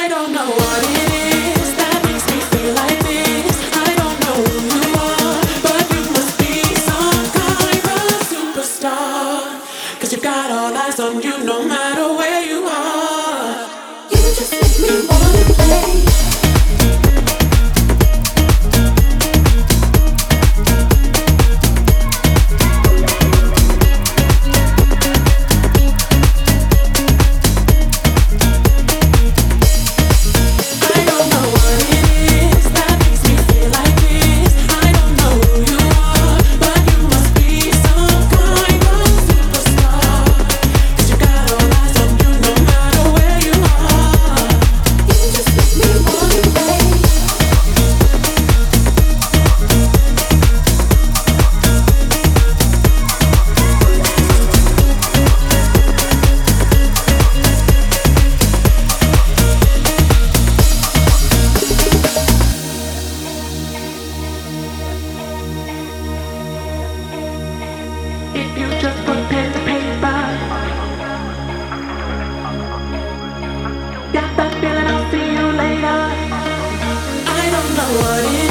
don't know what it is that makes me feel like this. I don't know who you are, but you must be some kind of superstar. 'Cause you've got all eyes on you no matter where you are. You just make me wanna play. If you just put pen to paper, got that feeling I'll see you later. I don't know what it is.